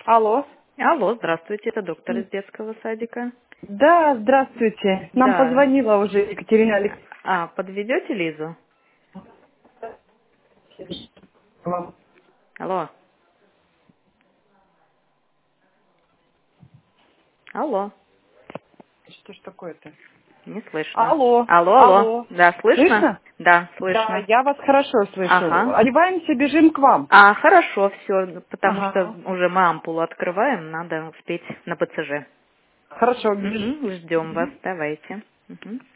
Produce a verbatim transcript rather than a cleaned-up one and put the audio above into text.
Алло. Алло, здравствуйте, это доктор из детского садика. Да, здравствуйте. Нам Да. позвонила уже Екатерина А, подведете Лизу? Алексеевна. Алло. Алло. Что ж такое-то? Не слышно. Алло. Алло, алло. Алло. Да, слышно? Слышно? Да, Да, слышно. я вас хорошо слышу. Ага. Одеваемся, бежим к вам. А, хорошо, все, потому что Ага. уже мы ампулу открываем, надо успеть на ПЦЖ. Хорошо, бежим. Угу, ждем вас, давайте. Угу.